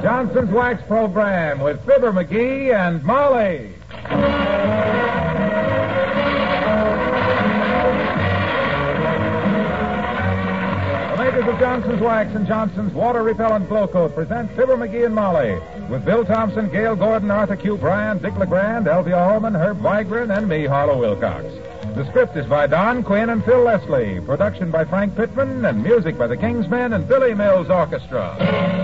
Johnson's Wax Program with Fibber McGee and Molly. The makers of Johnson's Wax and Johnson's Water Repellent Glow Coat present Fibber McGee and Molly with Bill Thompson, Gail Gordon, Arthur Q. Bryan, Dick LeGrand, Elvia Holman, Herb Vigran, and me, Harlow Wilcox. The script is by Don Quinn and Phil Leslie. Production by Frank Pittman and music by the Kingsmen and Billy Mills Orchestra.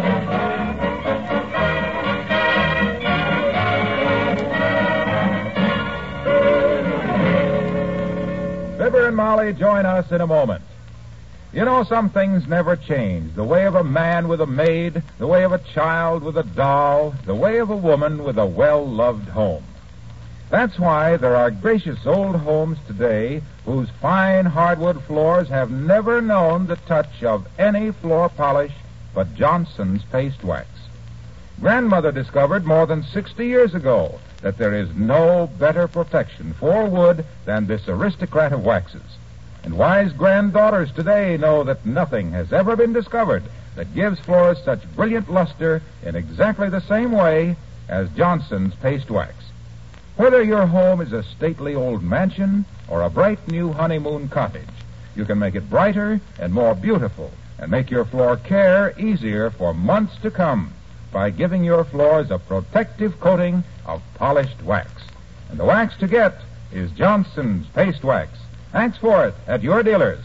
Fibber and Molly join us in a moment. You know, some things never change. The way of a man with a maid, the way of a child with a doll, the way of a woman with a well-loved home. That's why there are gracious old homes today whose fine hardwood floors have never known the touch of any floor polish but Johnson's Paste Wax. Grandmother discovered more than 60 years ago that there is no better protection for wood than this aristocrat of waxes. And wise granddaughters today know that nothing has ever been discovered that gives floors such brilliant luster in exactly the same way as Johnson's Paste Wax. Whether your home is a stately old mansion or a bright new honeymoon cottage, you can make it brighter and more beautiful and make your floor care easier for months to come by giving your floors a protective coating of polished wax. And the wax to get is Johnson's Paste Wax. Thanks for it at your dealers.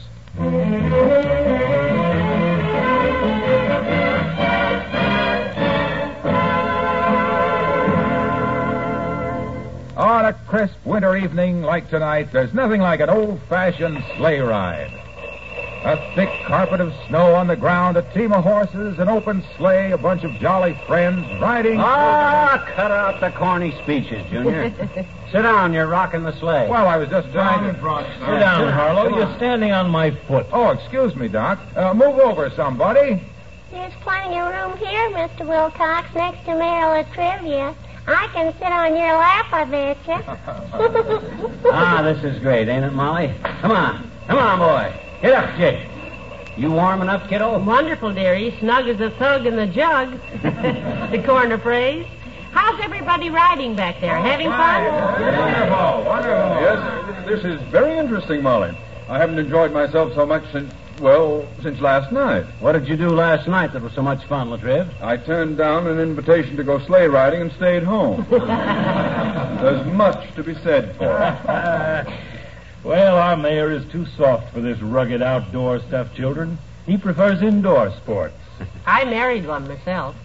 On a crisp winter evening like tonight, there's nothing like an old-fashioned sleigh ride. A thick carpet of snow on the ground, a team of horses, an open sleigh, a bunch of jolly friends riding... Cut out the corny speeches, Junior. Sit down, you're rocking the sleigh. Well, I was just trying to... Sit down, Harlow. You're standing on my foot. Oh, excuse me, Doc. Move over, somebody. There's plenty of room here, Mr. Wilcox, next to Merrill at Trivia. I can sit on your lap, I betcha. This is great, ain't it, Molly? Come on, boy. Get up, Jake. You warm enough, kiddo? Wonderful, dearie. Snug as a thug in the jug. The corner phrase. How's everybody riding back there? Having fun? Wonderful. Yes, this is very interesting, Molly. I haven't enjoyed myself so much since last night. What did you do last night that was so much fun, Latriv? I turned down an invitation to go sleigh riding and stayed home. There's much to be said for it. Well, our mayor is too soft for this rugged outdoor stuff, children. He prefers indoor sports. I married one myself.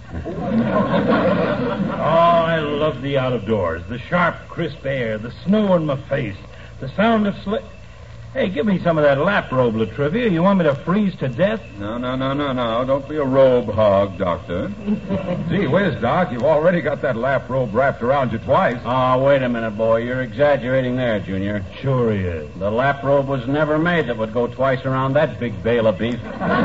I love the out of doors. The sharp, crisp air, the snow in my face, the sound of sleigh... Hey, give me some of that lap robe, Latrivia. You want me to freeze to death? No. Don't be a robe hog, Doctor. Gee whiz, Doc, you've already got that lap robe wrapped around you twice. Oh, wait a minute, boy. You're exaggerating there, Junior. Sure he is. The lap robe was never made that would go twice around that big bale of beef.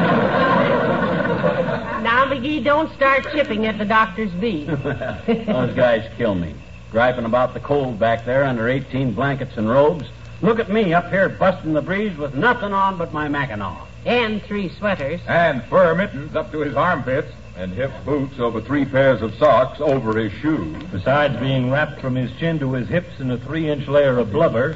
Now, McGee, don't start chipping at the doctor's beef. Those guys kill me. Griping about the cold back there under 18 blankets and robes. Look at me up here busting the breeze with nothing on but my Mackinaw. And 3 sweaters. And fur mittens up to his armpits. And hip boots over 3 pairs of socks over his shoes. Besides being wrapped from his chin to his hips in a 3-inch layer of blubber.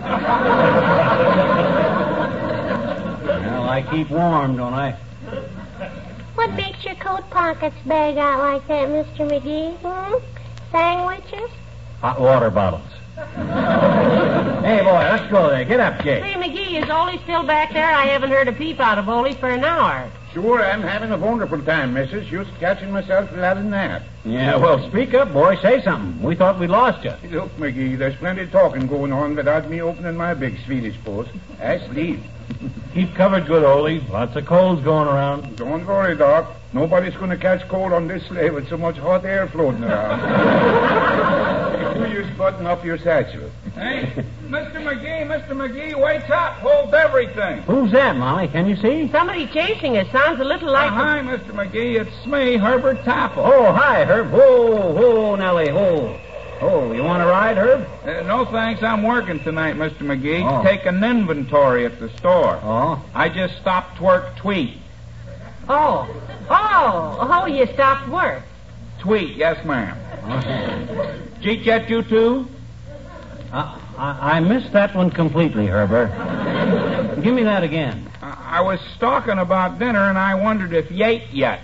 Well, I keep warm, don't I? What makes your coat pockets bag out like that, Mr. McGee? Sandwiches? Hot water bottles. Hey, boy, let's go there. Get up, Jake. Say, McGee, is Ole still back there? I haven't heard a peep out of Ole for an hour. Sure, I'm having a wonderful time, missus. Just catching myself a lot of nap. Yeah, well, speak up, boy. Say something. We thought we'd lost you. Look, McGee, there's plenty of talking going on without me opening my big Swedish post. I sleep. Keep covered good, Ole. Lots of colds going around. Don't worry, Doc. Nobody's going to catch cold on this sleigh with so much hot air floating around. You just button up your satchel. Hey, Mr. McGee, wait up. Hold everything. Who's that, Molly? Can you see? Somebody chasing us. Sounds a little like... Hi, Mr. McGee. It's me, Herbert Topple. Oh, hi, Herb. Whoa, Nellie, whoa. Oh, you want to ride, Herb? No, thanks. I'm working tonight, Mr. McGee. Oh. Taking inventory at the store. Oh? I just stopped work tweet. Oh, you stopped work. Tweet, yes, ma'am. Cheat yet, you two? I missed that one completely, Herbert. Give me that again. I was talking about dinner, and I wondered if you ate yet.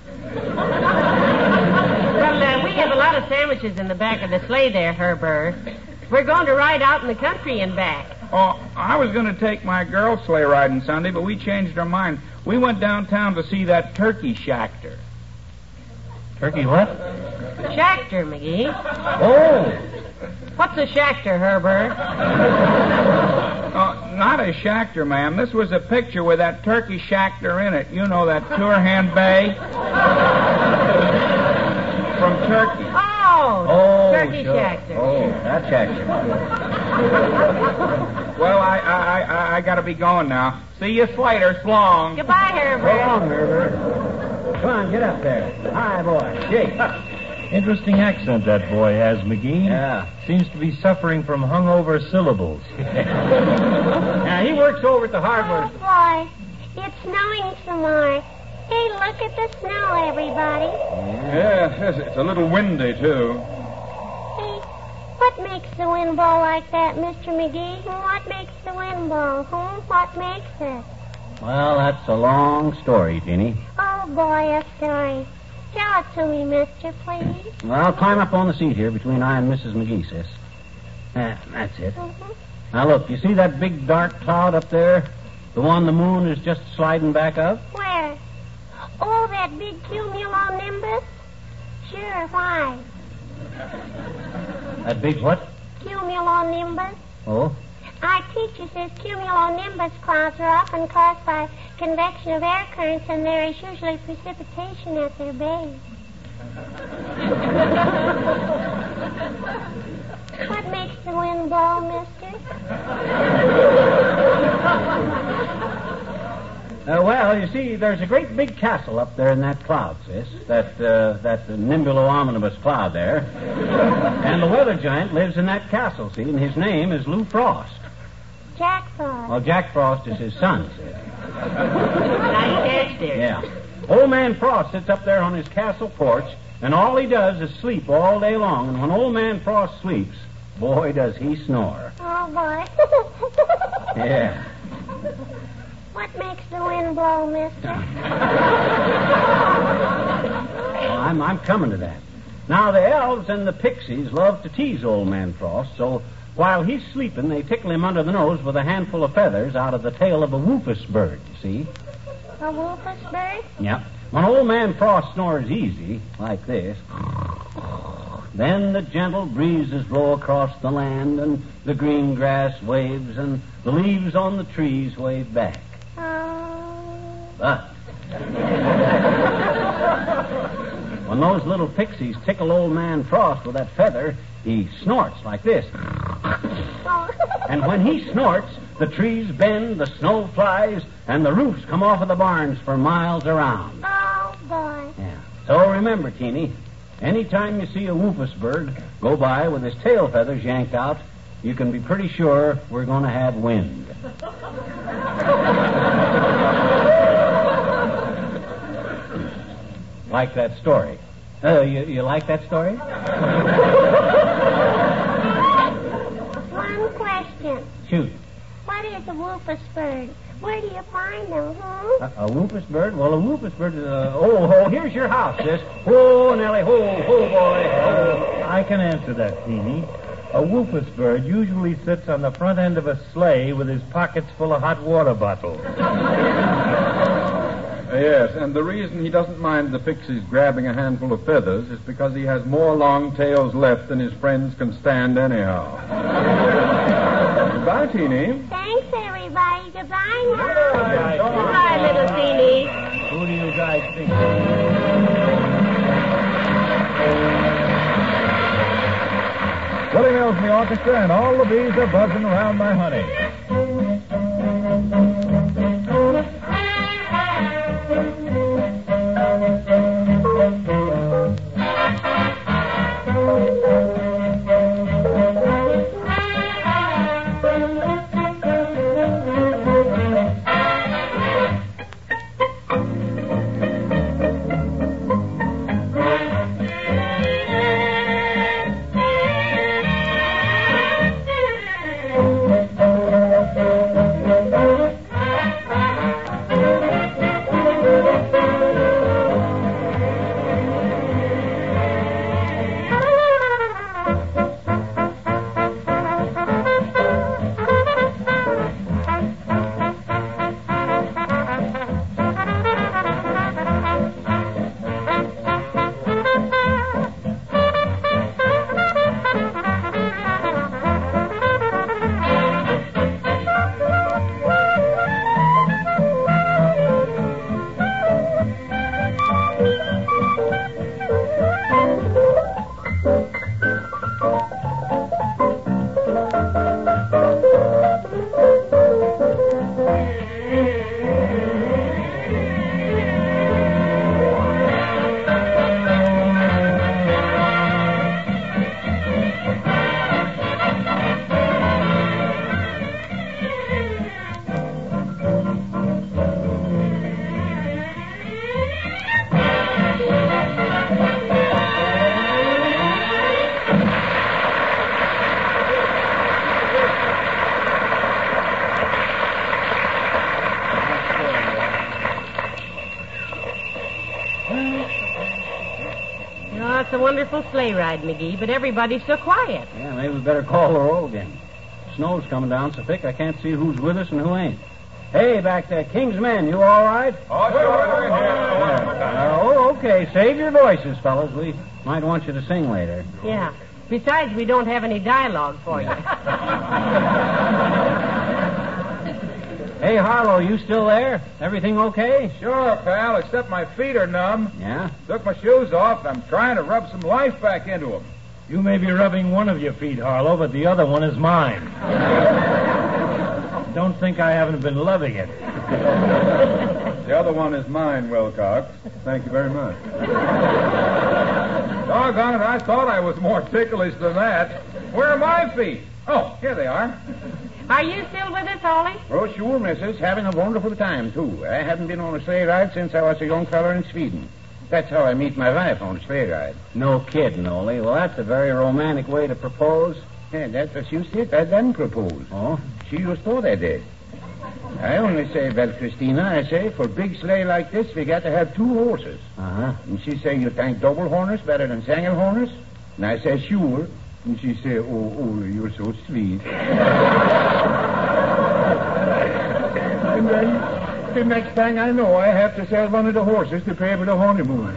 Well, we have a lot of sandwiches in the back of the sleigh there, Herbert. We're going to ride out in the country and back. Oh, I was going to take my girl sleigh riding Sunday, but we changed our mind. We went downtown to see that turkey shactor. Turkey what? Shactor, McGee. Oh. What's a shactor, Herbert? Not a shactor, ma'am. This was a picture with that turkey shactor in it. You know, that Turhan Bay from Turkey. Oh, turkey sure. shactor. Oh, that shactor. Well, I got to be going now. See you later. Slong. Goodbye, Herbert. So long, Herbert. Come on, get up there. Hi, boy. Jake. Interesting accent that boy has, McGee. Yeah. Seems to be suffering from hungover syllables. Now, he works over at the hardware. Oh, boy. It's snowing some more. Hey, look at the snow, everybody. Yes, it's a little windy, too. Hey, what makes the wind blow like that, Mr. McGee? What makes the wind blow? What makes it? Well, that's a long story, Jeannie. Oh, boy, a story. Tell it to me, mister, please. Well, I'll climb up on the seat here between I and Mrs. McGee, sis. That's it. Mm-hmm. Now, look, you see that big dark cloud up there? The one the moon is just sliding back up? Where? Oh, that big cumulonimbus? Sure, why? That big what? Cumulonimbus. Oh? Our teacher says cumulonimbus clouds are often caused by convection of air currents, and there is usually precipitation at their base. What makes the wind blow, mister? Well, you see, there's a great big castle up there in that cloud, sis. That nimbulo-omnibus cloud there. And the weather giant lives in that castle, see, and his name is Lou Frost. Jack Frost. Well, Jack Frost is his son, sis. Nice catch there. Yeah. Old Man Frost sits up there on his castle porch, and all he does is sleep all day long. And when Old Man Frost sleeps, boy, does he snore. Oh, boy. Yeah. What makes the wind blow, mister? Well, I'm coming to that. Now, the elves and the pixies love to tease Old Man Frost, so while he's sleeping, they tickle him under the nose with a handful of feathers out of the tail of a woofus bird, see? A woofus bird? Yep. When Old Man Frost snores easy, like this, then the gentle breezes blow across the land, and the green grass waves, and the leaves on the trees wave back. But when those little pixies tickle Old Man Frost with that feather, he snorts like this. And when he snorts, the trees bend, the snow flies, and the roofs come off of the barns for miles around. Oh, boy. Yeah. So remember, Teeny, anytime you see a woofus bird go by with his tail feathers yanked out, you can be pretty sure we're going to have wind. Like that story. You like that story? One question. Shoot. What is a woofus bird? Where do you find them, A woofus bird? Well, a woofus bird is here's your house, sis. Ho, Nellie, ho, boy, ho. I can answer that, Teeny. A woofus bird usually sits on the front end of a sleigh with his pockets full of hot water bottles. Yes, and the reason he doesn't mind the pixies grabbing a handful of feathers is because he has more long tails left than his friends can stand anyhow. Goodbye, Teeny. Thanks, everybody. Goodbye now. Goodbye, little Teeny. Who do you guys think? Willie Mills and the orchestra, and all the bees are buzzing around my honey. Oh, it's a wonderful sleigh ride, McGee, but everybody's so quiet. Yeah, maybe we better call the roll again. Snow's coming down so thick I can't see who's with us and who ain't. Hey, back there, King's men, you all right? Oh, sure. Okay. Save your voices, fellas. We might want you to sing later. Yeah. Besides, we don't have any dialogue for you. Hey, Harlow, you still there? Everything okay? Sure, pal, except my feet are numb. Yeah? Took my shoes off. I'm trying to rub some life back into them. You may be rubbing one of your feet, Harlow, but the other one is mine. Don't think I haven't been loving it. The other one is mine, Wilcox. Thank you very much. Doggone it, I thought I was more ticklish than that. Where are my feet? Oh, here they are. Are you still with us, Ollie? Oh, sure, missus. Having a wonderful time, too. I haven't been on a sleigh ride since I was a young feller in Sweden. That's how I meet my wife on a sleigh ride. No kidding, Ole. Well, that's a very romantic way to propose. Yeah, that's what you said. I didn't propose. Oh? She just thought I did. I only say, well, Christina, I say, for a big sleigh like this, we got to have 2 horses. Uh-huh. And she say, you think double harness better than single harness? And I say, sure. And she say, oh, Ole, you're so sweet. And then, the next thing I know, I have to sell one of the horses to pay for the honeymoon.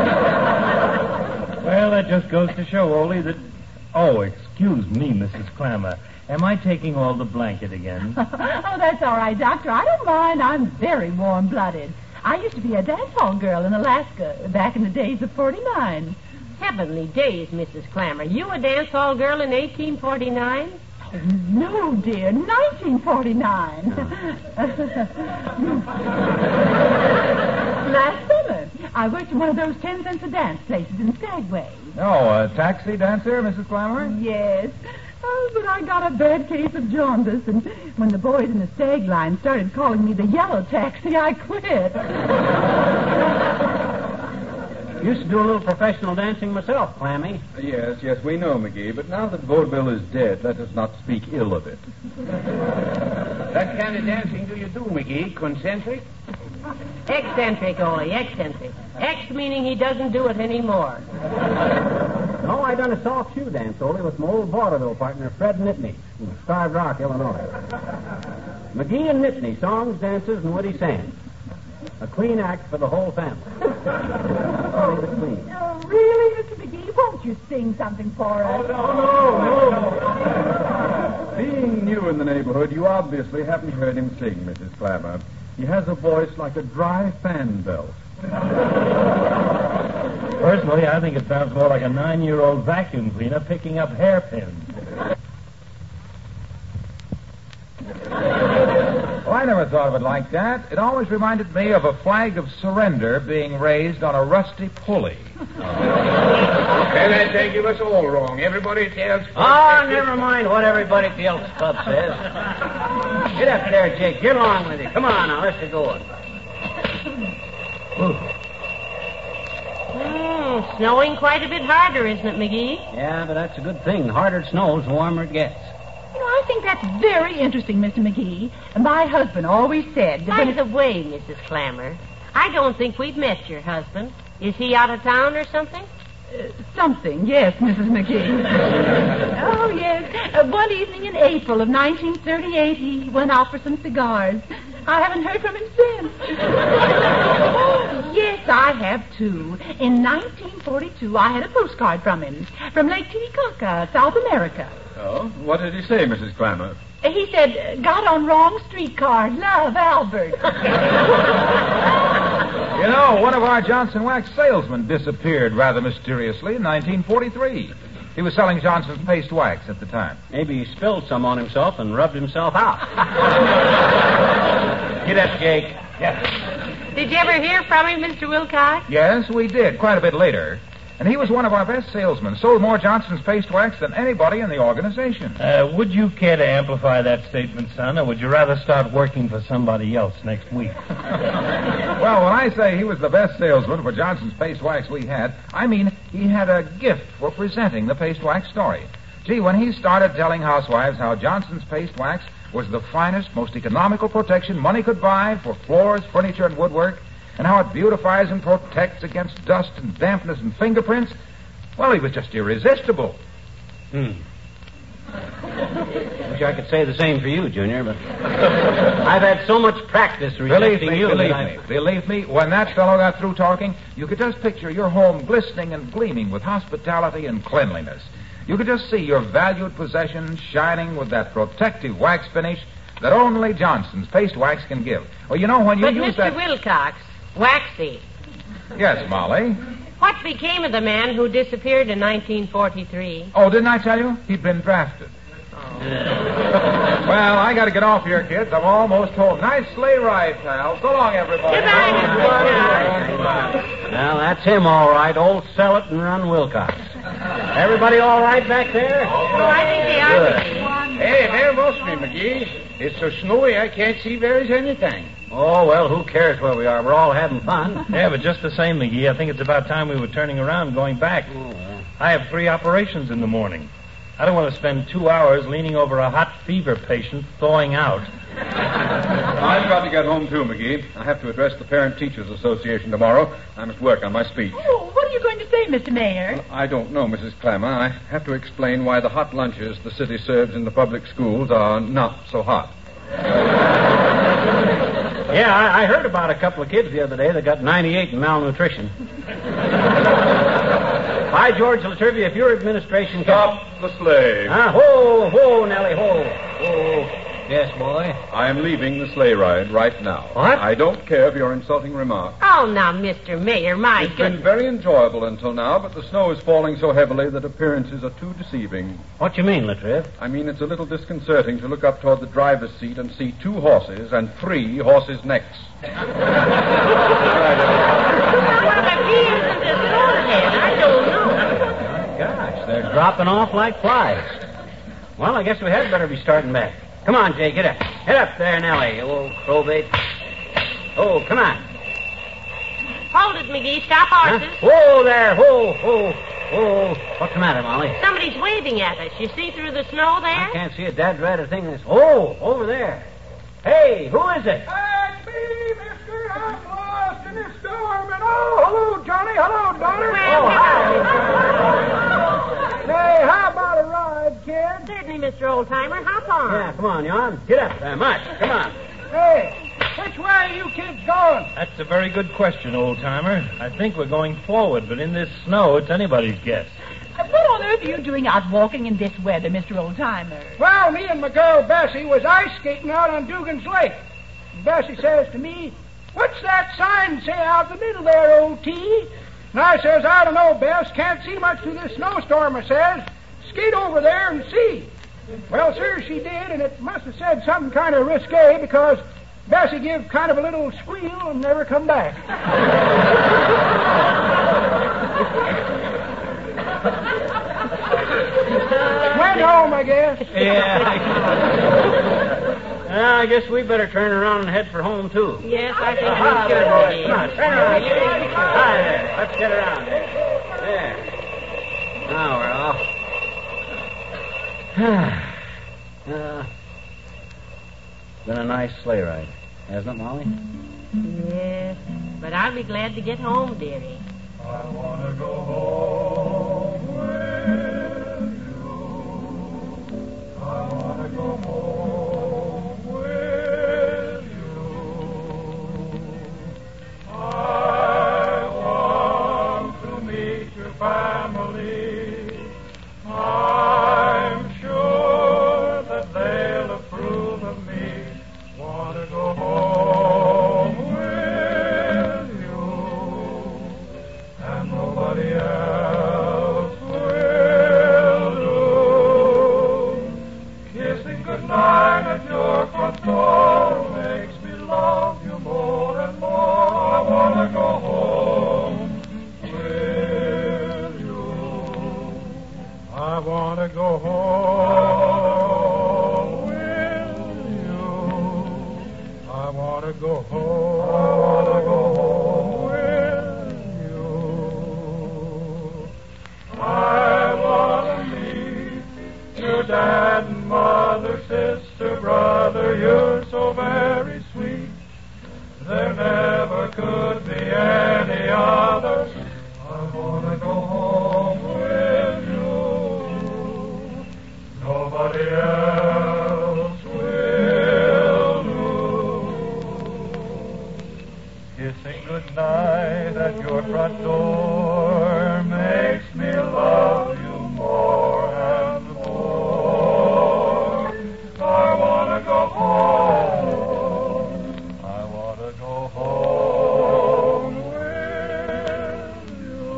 Well, that just goes to show, Ole, that... Oh, excuse me, Mrs. Clammer. Am I taking all the blanket again? Oh, that's all right, Doctor. I don't mind. I'm very warm-blooded. I used to be a dance hall girl in Alaska back in the days of 49. Heavenly days, Mrs. Clammer. You a dance hall girl in 1849? No, dear, 1949. Last summer, I worked in one of those 10 cents a dance places in Skagway. Oh, a taxi dancer, Mrs. Clammer? Yes. Oh, but I got a bad case of jaundice, and when the boys in the stag line started calling me the yellow taxi, I quit. Used to do a little professional dancing myself, Clammy. Yes, we know, McGee, but now that vaudeville is dead, let us not speak ill of it. What kind of dancing do you do, McGee? Concentric? Eccentric, Ole, eccentric. Ex meaning he doesn't do it anymore. No, I done a soft shoe dance, Ole, with my old vaudeville partner, Fred Nipney, from Starved Rock, Illinois. McGee and Nipney, songs, dances, and witty sayings. A clean act for the whole family. Oh, clean. Oh, really, Mr. McGee? Won't you sing something for us? No. Being new in the neighborhood, you obviously haven't heard him sing, Mrs. Clammer. He has a voice like a dry fan belt. Personally, I think it sounds more like a 9-year-old vacuum cleaner picking up hairpins. Well, I never thought of it like that. It always reminded me of a flag of surrender being raised on a rusty pulley. Well, I think you was all wrong. Everybody tells... Oh, never mind what everybody else club says. Get up there, Jake. Get along with it. Come on now, let's get going. Snowing quite a bit harder, isn't it, McGee? Yeah, but that's a good thing. The harder it snows, the warmer it gets. You know, I think that's very interesting, Mr. McGee. And my husband always said that By the way, Mrs. Clammer, I don't think we've met your husband. Is he out of town or something? Something, yes, Mrs. McGee. Oh, yes. One evening in April of 1938, he went out for some cigars. I haven't heard from him since. Yes, I have, too. In 1942, I had a postcard from him, from Lake Titicaca, South America. Oh, what did he say, Mrs. Clammer? He said, got on wrong streetcar. Love, Albert. You know, one of our Johnson wax salesmen disappeared rather mysteriously in 1943. He was selling Johnson's paste wax at the time. Maybe he spilled some on himself and rubbed himself out. Get up, Jake. Yes. Did you ever hear from him, Mr. Wilcox? Yes, we did, quite a bit later. And he was one of our best salesmen, sold more Johnson's paste wax than anybody in the organization. Would you care to amplify that statement, son, or would you rather start working for somebody else next week? Well, when I say he was the best salesman for Johnson's paste wax we had, I mean he had a gift for presenting the paste wax story. Gee, when he started telling housewives how Johnson's paste wax was the finest, most economical protection money could buy for floors, furniture, and woodwork, and how it beautifies and protects against dust and dampness and fingerprints, Well, he was just irresistible. Wish I could say the same for you, Junior, but I've had so much practice resisting you. Believe me, when that fellow got through talking, you could just picture your home glistening and gleaming with hospitality and cleanliness. You could just see your valued possessions shining with that protective wax finish that only Johnson's paste wax can give. Well, you know, when you But use Mr. that... Wilcox, Waxy, Yes, Molly? what became of the man who disappeared in 1943? Oh, didn't I tell you? He'd been drafted. Well, I got to get off here, kids. I'm almost home. Nice sleigh ride, pal. So long, everybody. Goodbye, Mr. Wilcox. Well, that's him, all right. Old Sell It and Run Wilcox. Everybody all right back there? Oh, I think they are. Good. Hey, there must be, McGee. It's so snowy I can't see there's anything. Oh, well, who cares where we are? We're all having fun. Yeah, but just the same, McGee, I think it's about time we were turning around and going back. I have 3 operations in the morning. I don't want to spend 2 hours leaning over a hot fever patient thawing out. I've got to get home, too, McGee. I have to address the Parent Teachers Association tomorrow. I must work on my speech. Oh, what are you going to say, Mr. Mayor? I don't know, Mrs. Clemmer. I have to explain why the hot lunches the city serves in the public schools are not so hot. Yeah, I heard about a couple of kids the other day that got 98 in malnutrition. By George Latrivia, if your administration... Stop the sleigh. Ho, ho, Nellie, ho. Ho. Yes, boy? I am leaving the sleigh ride right now. What? I don't care for your insulting remarks. Oh, now, Mr. Mayor, my It's been goodness. very enjoyable until now, but the snow is falling so heavily that appearances are too deceiving. What you mean, Latriv? I mean, it's a little disconcerting to look up toward the driver's seat and see 2 horses and 3 horses' necks. What the beans in this forehead? I don't know. Gosh, they're dropping off like flies. Well, I guess we had better be starting back. Come on, Jay, get up. Get up there, Nellie, you old crowbait. Oh, come on. Hold it, McGee. Stop horses. Huh? Whoa there, whoa, whoa, whoa. What's the matter, Molly? Somebody's waving at us. You see through the snow I there? can't see a dad-rat thing. Oh, over there. Hey, who is it? That's me, mister. I'm lost in this storm. And hello, Johnny. Hello, daughter. Well, Hey, how about a ride, kid? certainly, Mr. Oldtimer. Hop on. Yeah, come on, Jan. Get up there, Much. Come on. Hey, which way are you kids going? That's a very good question, old-timer. I think we're going forward, but in this snow, it's anybody's guess. What on earth are you doing out walking in this weather, Mr. Oldtimer? Well, me and my girl Bessie was ice skating out on Dugan's Lake. And Bessie says to me, "What's that sign say out in the middle there, old T?" And I says, "I don't know, Bess. Can't see much through this snowstorm," I says. "Skate over there and see." Well, sir, she did, and it must have said something kind of risque because Bessie give kind of a little squeal and never come back. Went home, I guess. Yeah. I guess we better turn around and head for home, too. Yes, I think Come we on, should. turn around. Hi there. Let's get around there. There. Now we're off. Been a nice sleigh ride, hasn't it, Molly? Yes, but I'll be glad to get home, dearie. I want to go home with you. I want to go home with you. I want to meet your family. I'm sure that they'll approve of me. Want to go home with you. And nobody else will do. Kissing goodnight. night at your front door makes me love you more and more. I want to go home. I want to go home with you.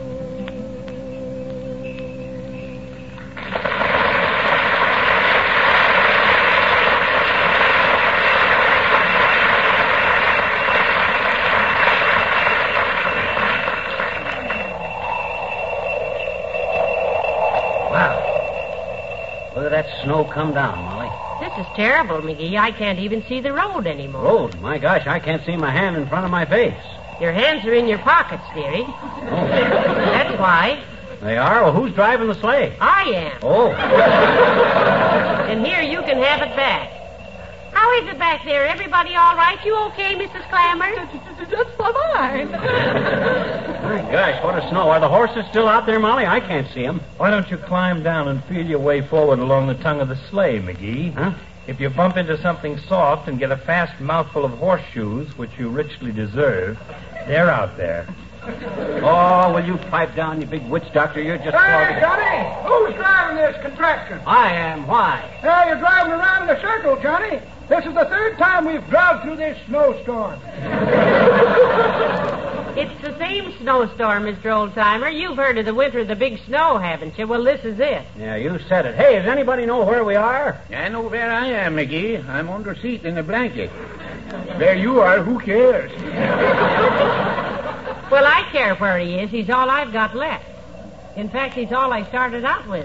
Wow. Look at that snow come down, Molly. This is terrible, McGee. I can't even see the road anymore. Road? My gosh, I can't see my hand in front of my face. Your hands are in your pockets, dearie. Oh. That's why. They are? Well, who's driving the sleigh? I am. Oh. And here, you can have it back. How is it back there? Everybody all right? You okay, Mrs. Clammer? Just fine. My gosh, what a snow. Are the horses still out there, Molly? I can't see them. Why don't you climb down and feel your way forward along the tongue of the sleigh, McGee? Huh? If you bump into something soft and get a fast mouthful of horseshoes, which you richly deserve, they're out there. Oh, will you pipe down, you big witch doctor? You're just... Hey, Johnny, who's driving this contraption? I am. Why? Yeah, you're driving around in a circle, Johnny. This is the third time we've drove through this snowstorm. It's the same snowstorm, Mr. Oldtimer. You've heard of the winter of the big snow, haven't you? Well, this is it. Yeah, you said it. Hey, does anybody know where we are? I know where I am, McGee. I'm under seat in a blanket. Where you are, who cares? Well, I care where he is. He's all I've got left. In fact, he's all I started out with.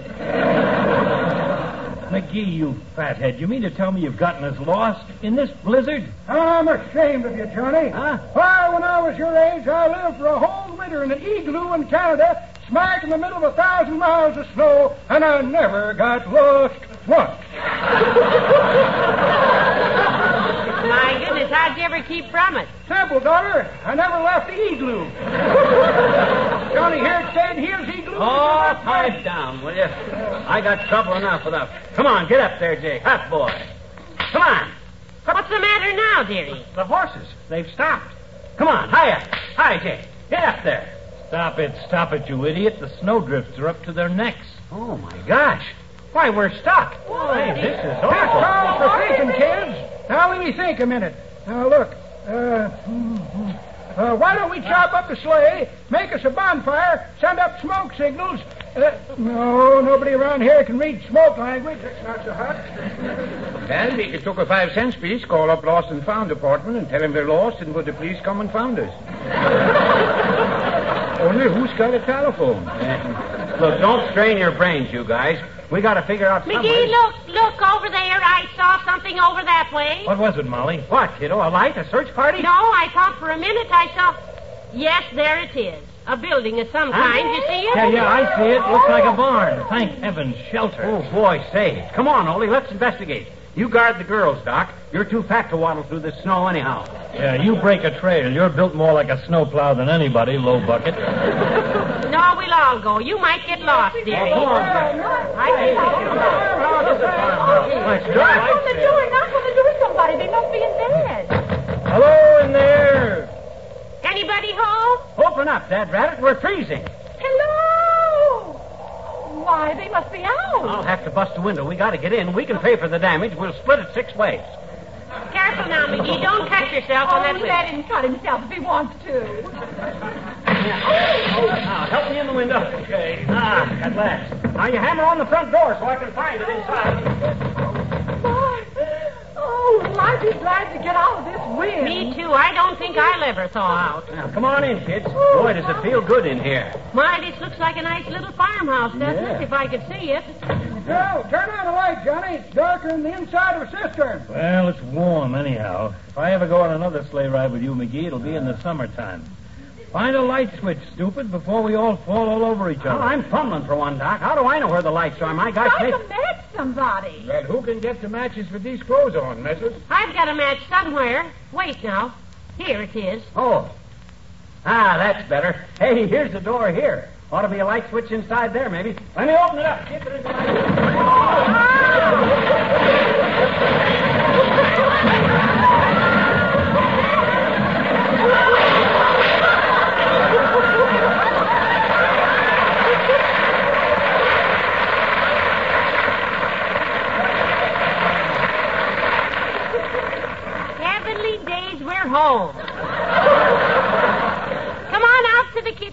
McGee, you fathead, you mean to tell me you've gotten us lost in this blizzard? I'm ashamed of you, Johnny. Huh? Why, when I was your age, I lived for a whole winter in an igloo in Canada, smack in the middle of 1,000 miles of snow, and I never got lost once. My goodness, how'd you ever keep from it? Simple, daughter. I never left the igloo. Johnny here stayed here's igloo. Oh, pipe down, will you? I got trouble enough with us. Come on, get up there, Jake. Hot boy. Come on. What's the matter now, dearie? The horses. They've stopped. Come on, high up. Hi, Jake. Get up there. Stop it, you idiot. The snowdrifts are up to their necks. Oh, my gosh. Why, we're stuck. Hey, this is That's awful. all for thinking, kids. Now, let me think a minute. Now, look. Why don't we chop up the sleigh, make us a bonfire, send up smoke signals? No, nobody around here can read smoke language. That's not so hot. Well, we could took a 5-cent piece, call up Lost and Found department and tell them we're lost and would the police come and found us. Only who's got a telephone? Look, don't strain your brains, you guys. We got to figure out some McGee, way. look over there. I saw something over that way. What was it, Molly? What, kiddo? A light? A search party? No, I thought for a minute I saw... Yes, there it is. A building of some kind. You see it? Yeah, I see it. Looks like a barn. Thank heaven, shelter. Oh, boy, say. Come on, Ole, let's investigate. You guard the girls, Doc. You're too fat to waddle through this snow anyhow. Yeah, you break a trail. You're built more like a snowplow than anybody, low bucket. No, we'll all go. You might get lost, dearie. Come on, Doc. Knock on the door, knock on the door, somebody. They must be in bed. Hello in there. Anybody home? Open up, Dad Rabbit. We're freezing. Hello! Why, they must be out. I'll have to bust a window. We got to get in. We can pay for the damage. We'll split it 6 ways. Careful now, McGee. Don't cut yourself on that Oh, window. let him cut himself if he wants to. Now, help me in the window. Okay. At last. Now, you hammer on the front door so I can find it inside. Oh, I'd be glad to get out of this wind. Me too. I don't think I'll ever thaw out. Now, come on in, kids. Boy, does it feel good in here. My, this looks like a nice little farmhouse, doesn't it? If I could see it. No, turn on the light, Johnny. It's darker than the inside of a cistern. Well, it's warm anyhow. If I ever go on another sleigh ride with you, McGee, it'll be in the summertime. Find a light switch, stupid, before we all fall all over each Well, other. I'm fumbling for one, Doc. How do I know where the lights are? My gosh, Try to match somebody. Well, who can get the matches with these clothes on, missus? I've got a match somewhere. Wait now. Here it is. Oh. That's better. Hey, here's the door here. Ought to be a light switch inside there, maybe. Let me open it up. Get it inside.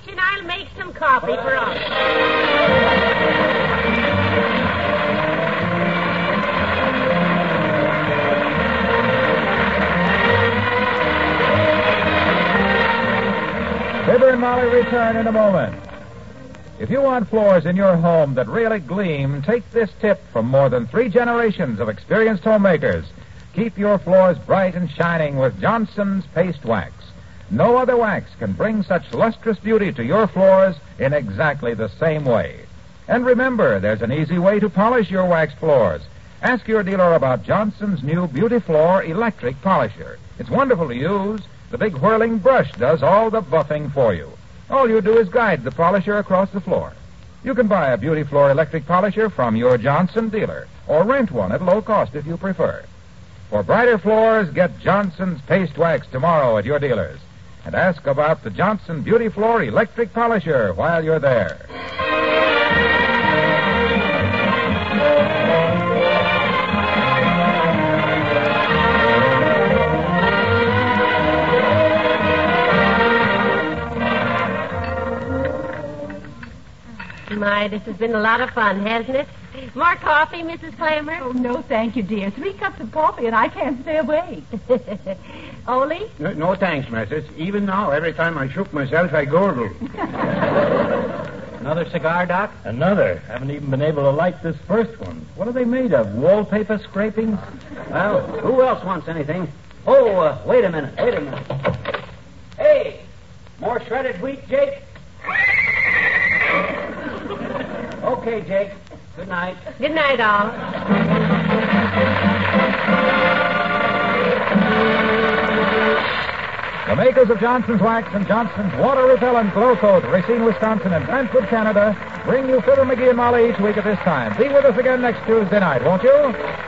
and I'll make some coffee for us. Fibber and Molly return in a moment. If you want floors in your home that really gleam, take this tip from more than 3 generations of experienced homemakers. Keep your floors bright and shining with Johnson's Paste Wax. No other wax can bring such lustrous beauty to your floors in exactly the same way. And remember, there's an easy way to polish your waxed floors. Ask your dealer about Johnson's new Beauty Floor electric polisher. It's wonderful to use. The big whirling brush does all the buffing for you. All you do is guide the polisher across the floor. You can buy a Beauty Floor electric polisher from your Johnson dealer, or rent one at low cost if you prefer. For brighter floors, get Johnson's Paste Wax tomorrow at your dealers. And ask about the Johnson Beauty Floor electric polisher while you're there. My, this has been a lot of fun, hasn't it? More coffee, Mrs. Clammer? Oh, no, thank you, dear. 3 cups of coffee, and I can't stay awake. Ole? No thanks, missus. Even now, every time I shook myself, I gurgle. Another cigar, Doc? Another. Haven't even been able to light this first one. What are they made of? Wallpaper scrapings? Well, who else wants anything? Oh, wait a minute. Hey, more shredded wheat, Jake? Okay, Jake. Good night. Good night, all. The makers of Johnson's Wax and Johnson's Water Repellent Glow Coat, Racine, Wisconsin, and Brantford, Canada, bring you Fibber, McGee, and Molly each week at this time. Be with us again next Tuesday night, won't you?